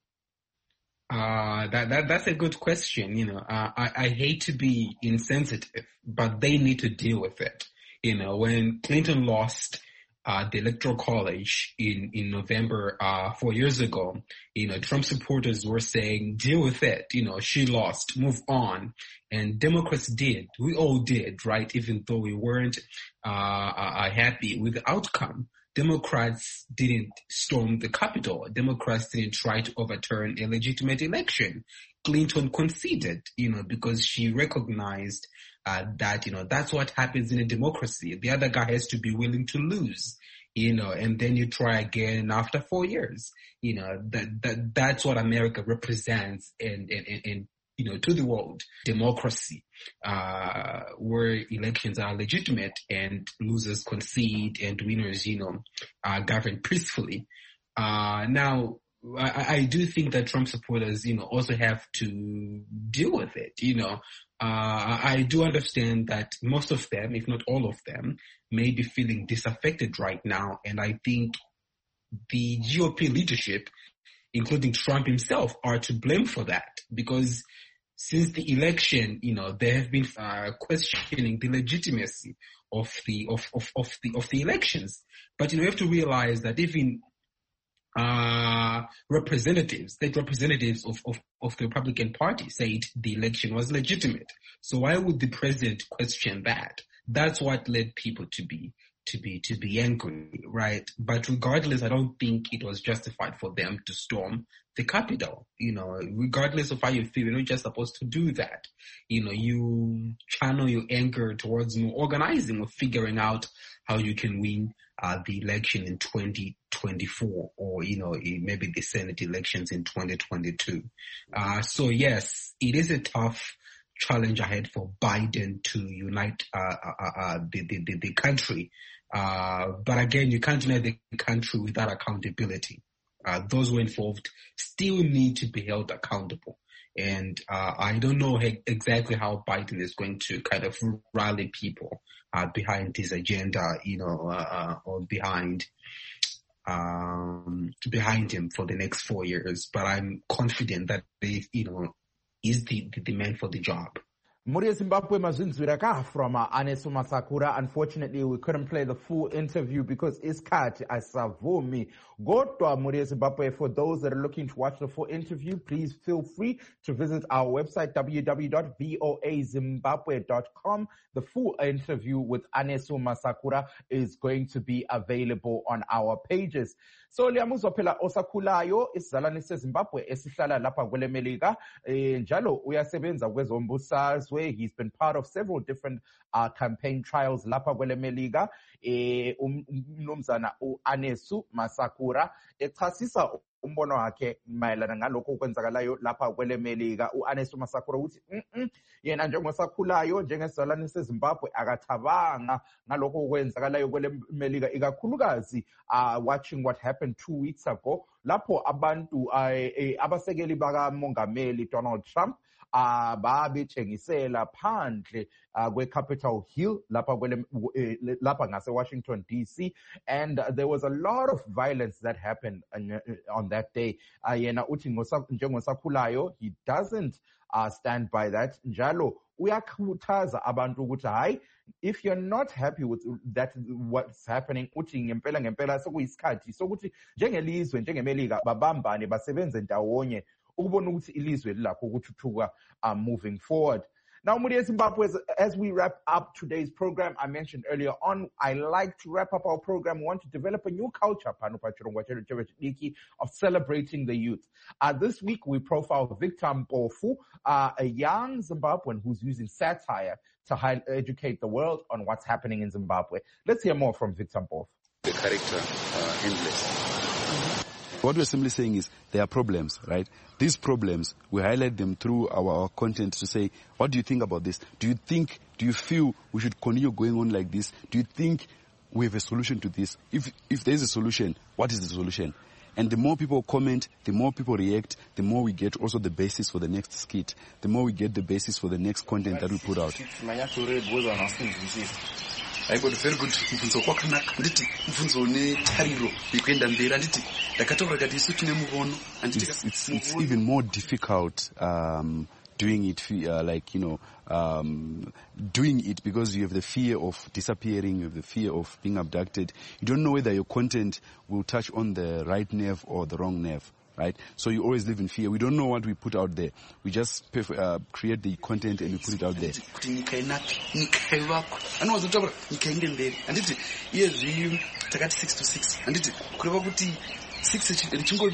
Uh, that, that, that's a good question. You know, uh, I, I hate to be insensitive, but they need to deal with it. You know, when Clinton lost, uh, the Electoral College in, in November, uh, four years ago, you know, Trump supporters were saying, deal with it. You know, she lost, move on. And Democrats did. We all did, right? Even though we weren't, uh, uh happy with the outcome. Democrats didn't storm the Capitol. Democrats didn't try to overturn a legitimate election. Clinton conceded, you know, because she recognized uh, that, you know, that's what happens in a democracy. The other guy has to be willing to lose, you know, and then you try again after four years. You know, that, that, that's what America represents and, and, and, you know, to the world, democracy, uh, where elections are legitimate and losers concede and winners, you know, are governed peacefully. Uh, now, I, I do think that Trump supporters, you know, also have to deal with it, you know. Uh, I do understand that most of them, if not all of them, may be feeling disaffected right now. And I think the G O P leadership, including Trump himself, are to blame for that, because since the election, you know, they have been uh, questioning the legitimacy of the of, of of the of the elections. But you know, you have to realize that even uh representatives, state representatives of, of of the Republican Party said the election was legitimate. So why would the president question that? That's what led people to be to be to be angry, right? But regardless, I don't think it was justified for them to storm the Capitol. You know, regardless of how you feel, you're not just supposed to do that. You know, you channel your anger towards more organizing or figuring out how you can win uh, the election in twenty twenty-four, or, you know, maybe the Senate elections in twenty twenty-two. Uh, so yes, it is a tough challenge ahead for Biden to unite uh, uh, uh, the, the, the country. Uh, but again, you can't unite the country without accountability. Uh, those who are involved still need to be held accountable. And uh, I don't know he- exactly how Biden is going to kind of rally people uh, behind his agenda, you know, uh, or behind um, behind him for the next four years. But I'm confident that they, you know, is the, the, the man for the job. Muri Zimbabwe mazinzwira from uh, Anesu Masakura. Unfortunately, we couldn't play the full interview because iskhathi asavumi. Godwa Muri Zimbabwe, for those that are looking to watch the full interview, please feel free to visit our website, w w w dot voa zimbabwe dot com. The full interview with Anesu Masakura is going to be available on our pages. So liyamuzwa phela osakhulayo isizalwane seZimbabwe esihlala lapha kwele Melika, eh, njalo uyasebenza kwezombusazwe. He's been part of several different uh, campaign trials lapha kwele Melika. Eh, umnumzana uAnesu Masakura echasisa umbono wakhe mayelana ngalokho okwenzakalayo lapha kwele Melika uAnesto Masakura uthi mhm yena njengosakhulayo njengesizalwane seZimbabwe akathabanga ngalokho okwenzakalayo kwele Melika ikakhulukazi uh, watching what happened two weeks ago lapho abantu uh, abasekeli baka Mongameli Donald Trump uh, babetshengisela phandle uh, kwe Capitol Hill lapha kwele uh, lapha ngase Washington D C, and uh, there was a lot of violence that happened on, on that day. Uh, yena uthi njengosakhulayo he doesn't uh, stand by that njalo uyakhuthaza abantu ukuthi hayi if you're not happy with that what's happening uthi ngempela ngempela sekuyisikhathi sokuthi njengelizwe njengemelika babambane basebenze ndawonye ukubona ukuthi ilizwe lilakho ukuthuthuka uh, moving forward. Now, Mudia Zimbabwe, as we wrap up today's program, I mentioned earlier on, I like to wrap up our program. We want to develop a new culture of celebrating the youth. Uh, this week, we profile Victor Mpofu, uh, a young Zimbabwean who's using satire to high- educate the world on what's happening in Zimbabwe. Let's hear more from Victor Mpofu. The character, uh, endless. What we're simply saying is there are problems, right? These problems, we highlight them through our, our content to say, what do you think about this? Do you think, do you feel we should continue going on like this? Do you think we have a solution to this? If, if there is a solution, what is the solution? And the more people comment, the more people react, the more we get also the basis for the next skit, the more we get the basis for the next content that we put out. I got very good mfunzo kwakanaka nditi mfunzo ne tariro yekuenda mberi anditi ndakataura kuti isu tine muono anditi it's, it's even more difficult um doing it uh, like you know um doing it because you have the fear of disappearing, you have the fear of being abducted. You don't know whether your content will touch on the right nerve or the wrong nerve, right? So you always live in fear. We don't know what we put out there. We just uh, create the content and we put it out there. six to six. There's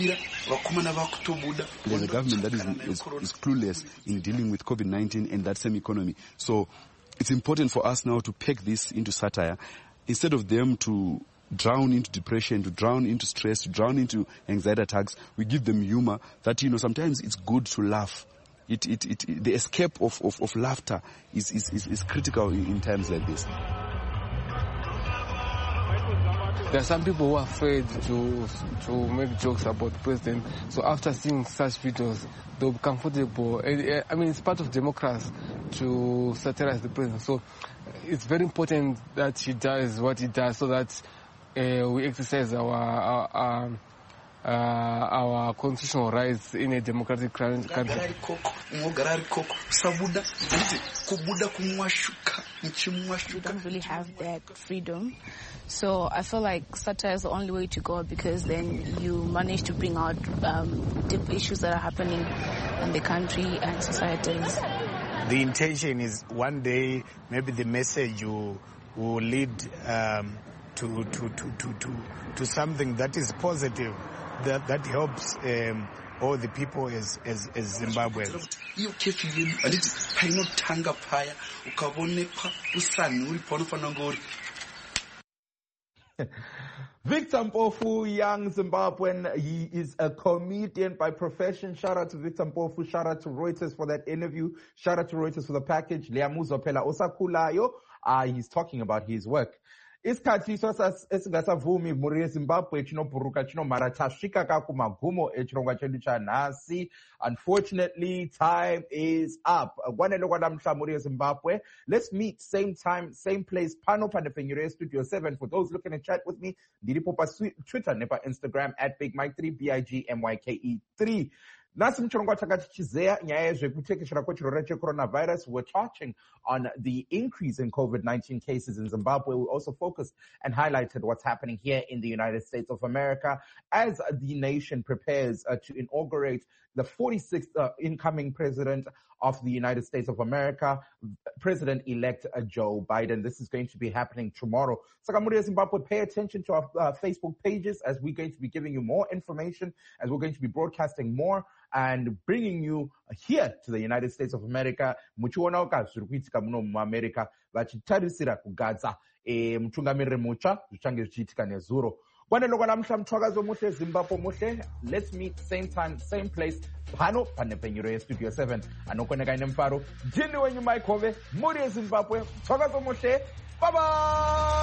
a government that is, is, is clueless in dealing with COVID nineteen and that same economy. So it's important for us now to peg this into satire instead of them to drown into depression, to drown into stress, to drown into anxiety attacks. We give them humor that, you know, sometimes it's good to laugh. It, it, it, the escape of, of, of laughter is, is, is, is critical in, in times like this. There are some people who are afraid to to make jokes about the president. So after seeing such videos, they'll be comfortable. I mean, it's part of democracy to satirize the president. So it's very important that he does what he does so that uh, we exercise our our, uh, our constitutional rights in a democratic country. We don't really have that freedom. So I feel like satire is the only way to go because then you manage to bring out um, deep issues that are happening in the country and societies. The intention is one day maybe the message will, will lead um, to, to, to, to, to, to something that is positive, that, that helps um, all the people as, as, as Zimbabweans. Victor Mpofu, young Zimbabwean, he is a comedian by profession. Shout out to Victor Mpofu. Shout out to Reuters for that interview. Shout out to Reuters for the package. Liamuzo Pela Osakhulayo, uh, he's talking about his work. Isikhathi esingasavumi muri Zimbabwe chinoburuka chinomara tasvika kakumagumo echirongwa chedu chanhasi. Unfortunately, time is up. Kwanele kwanamhla muri Zimbabwe. Let's meet same time, same place. Pano panefenyure Studio seven. For those looking to chat with me, ndiripo pa Twitter nepa Instagram at Big Mike three, B I G M Y K E three. Nasi mchirongwa chakati chizeya nyaya zvekutekeshera kwechirwere checoronavirus. We're touching on the increase in COVID nineteen cases in Zimbabwe. We also focused and highlighted what's happening here in the United States of America as the nation prepares uh, to inaugurate the forty-sixth uh, incoming president of the United States of America, President-elect uh, Joe Biden. This is going to be happening tomorrow. Sakamuri Zimbabwe, pay attention to our uh, Facebook pages as we're going to be giving you more information, as we're going to be broadcasting more and bringing you here to the United States of America. Muchiona uka zviri kuitika muno muAmerica vachitarisira kugadza e mutungamiriri mutsva zvichange zvichiitika nezuro. Kwanelo kwanamhla mthwakazi omuhle Zimbabwe muhle. Let's meet same time, same place. Phano panepenyuro Studio seven. Anokoneka inemfaro. Jini wenyu Mike Hove. Muri Zimbabwe. Mthwakazi omuhle. Bye bye.